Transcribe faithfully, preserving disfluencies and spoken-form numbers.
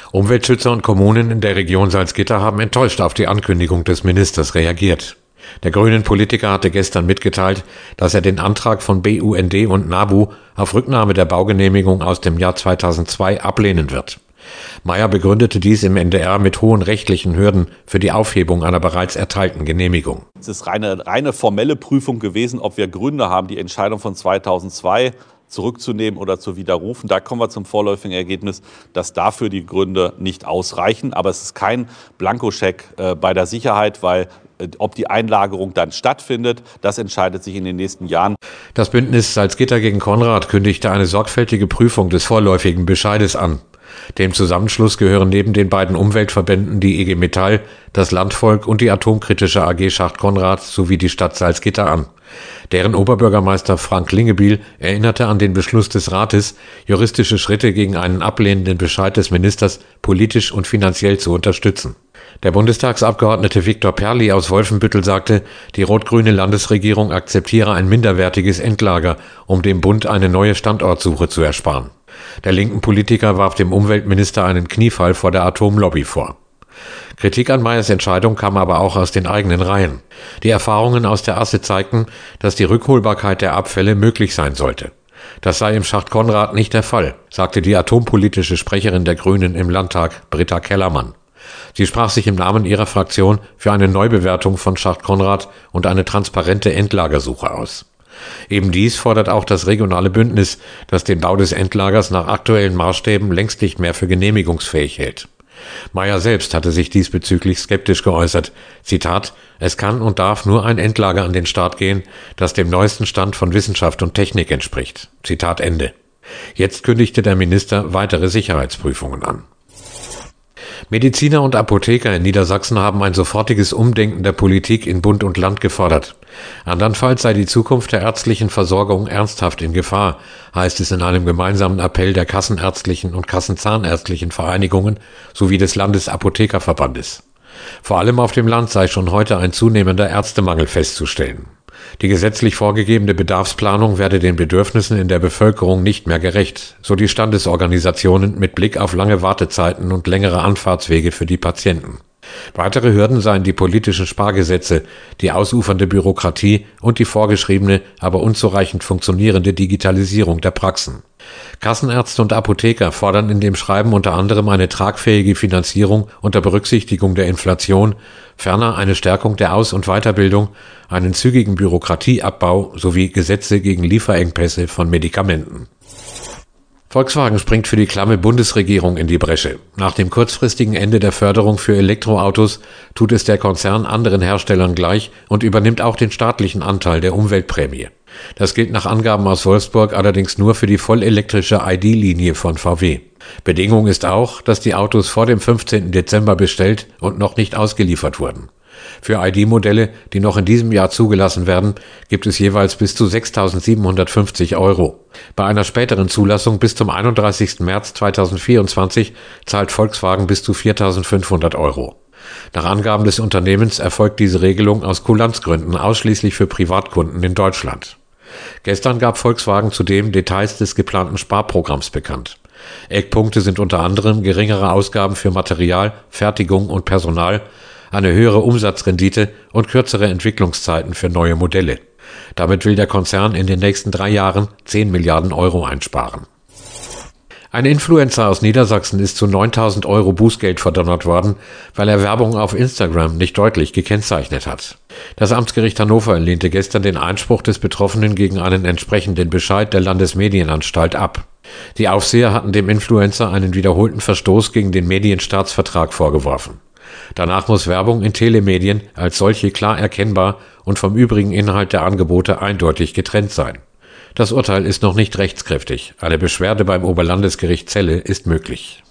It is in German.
Umweltschützer und Kommunen in der Region Salzgitter haben enttäuscht auf die Ankündigung des Ministers reagiert. Der grünen Politiker hatte gestern mitgeteilt, dass er den Antrag von B U N D und NABU auf Rücknahme der Baugenehmigung aus dem Jahr zweitausendzwei ablehnen wird. Mayer begründete dies im N D R mit hohen rechtlichen Hürden für die Aufhebung einer bereits erteilten Genehmigung. Es ist reine, reine formelle Prüfung gewesen, ob wir Gründe haben, die Entscheidung von zweitausendzwei zurückzunehmen oder zu widerrufen. Da kommen wir zum vorläufigen Ergebnis, dass dafür die Gründe nicht ausreichen. Aber es ist kein Blankoscheck äh, bei der Sicherheit, weil äh, ob die Einlagerung dann stattfindet, das entscheidet sich in den nächsten Jahren. Das Bündnis Salzgitter gegen Konrad kündigte eine sorgfältige Prüfung des vorläufigen Bescheides an. Dem Zusammenschluss gehören neben den beiden Umweltverbänden die I G Metall, das Landvolk und die atomkritische A G Schacht Konrad sowie die Stadt Salzgitter an. Deren Oberbürgermeister Frank Lingebiel erinnerte an den Beschluss des Rates, juristische Schritte gegen einen ablehnenden Bescheid des Ministers politisch und finanziell zu unterstützen. Der Bundestagsabgeordnete Viktor Perli aus Wolfenbüttel sagte, die rot-grüne Landesregierung akzeptiere ein minderwertiges Endlager, um dem Bund eine neue Standortsuche zu ersparen. Der linken Politiker warf dem Umweltminister einen Kniefall vor der Atomlobby vor. Kritik an Meyers Entscheidung kam aber auch aus den eigenen Reihen. Die Erfahrungen aus der Asse zeigten, dass die Rückholbarkeit der Abfälle möglich sein sollte. Das sei im Schacht Konrad nicht der Fall, sagte die atompolitische Sprecherin der Grünen im Landtag, Britta Kellermann. Sie sprach sich im Namen ihrer Fraktion für eine Neubewertung von Schacht Konrad und eine transparente Endlagersuche aus. Eben dies fordert auch das regionale Bündnis, das den Bau des Endlagers nach aktuellen Maßstäben längst nicht mehr für genehmigungsfähig hält. Mayer selbst hatte sich diesbezüglich skeptisch geäußert. Zitat: Es kann und darf nur ein Endlager an den Start gehen, das dem neuesten Stand von Wissenschaft und Technik entspricht. Zitat Ende. Jetzt kündigte der Minister weitere Sicherheitsprüfungen an. Mediziner und Apotheker in Niedersachsen haben ein sofortiges Umdenken der Politik in Bund und Land gefordert. Andernfalls sei die Zukunft der ärztlichen Versorgung ernsthaft in Gefahr, heißt es in einem gemeinsamen Appell der kassenärztlichen und kassenzahnärztlichen Vereinigungen sowie des Landesapothekerverbandes. Vor allem auf dem Land sei schon heute ein zunehmender Ärztemangel festzustellen. Die gesetzlich vorgegebene Bedarfsplanung werde den Bedürfnissen in der Bevölkerung nicht mehr gerecht, so die Standesorganisationen mit Blick auf lange Wartezeiten und längere Anfahrtswege für die Patienten. Weitere Hürden seien die politischen Spargesetze, die ausufernde Bürokratie und die vorgeschriebene, aber unzureichend funktionierende Digitalisierung der Praxen. Kassenärzte und Apotheker fordern in dem Schreiben unter anderem eine tragfähige Finanzierung unter Berücksichtigung der Inflation, ferner eine Stärkung der Aus- und Weiterbildung, einen zügigen Bürokratieabbau sowie Gesetze gegen Lieferengpässe von Medikamenten. Volkswagen springt für die klamme Bundesregierung in die Bresche. Nach dem kurzfristigen Ende der Förderung für Elektroautos tut es der Konzern anderen Herstellern gleich und übernimmt auch den staatlichen Anteil der Umweltprämie. Das gilt nach Angaben aus Wolfsburg allerdings nur für die vollelektrische I D-Linie von V W. Bedingung ist auch, dass die Autos vor dem fünfzehnten Dezember bestellt und noch nicht ausgeliefert wurden. Für I D-Modelle, die noch in diesem Jahr zugelassen werden, gibt es jeweils bis zu sechstausendsiebenhundertfünfzig Euro. Bei einer späteren Zulassung bis zum einunddreißigsten März zweitausendvierundzwanzig zahlt Volkswagen bis zu viertausendfünfhundert Euro. Nach Angaben des Unternehmens erfolgt diese Regelung aus Kulanzgründen ausschließlich für Privatkunden in Deutschland. Gestern gab Volkswagen zudem Details des geplanten Sparprogramms bekannt. Eckpunkte sind unter anderem geringere Ausgaben für Material, Fertigung und Personal, eine höhere Umsatzrendite und kürzere Entwicklungszeiten für neue Modelle. Damit will der Konzern in den nächsten drei Jahren zehn Milliarden Euro einsparen. Ein Influencer aus Niedersachsen ist zu neuntausend Euro Bußgeld verdonnert worden, weil er Werbung auf Instagram nicht deutlich gekennzeichnet hat. Das Amtsgericht Hannover lehnte gestern den Einspruch des Betroffenen gegen einen entsprechenden Bescheid der Landesmedienanstalt ab. Die Aufseher hatten dem Influencer einen wiederholten Verstoß gegen den Medienstaatsvertrag vorgeworfen. Danach muss Werbung in Telemedien als solche klar erkennbar und vom übrigen Inhalt der Angebote eindeutig getrennt sein. Das Urteil ist noch nicht rechtskräftig. Eine Beschwerde beim Oberlandesgericht Celle ist möglich.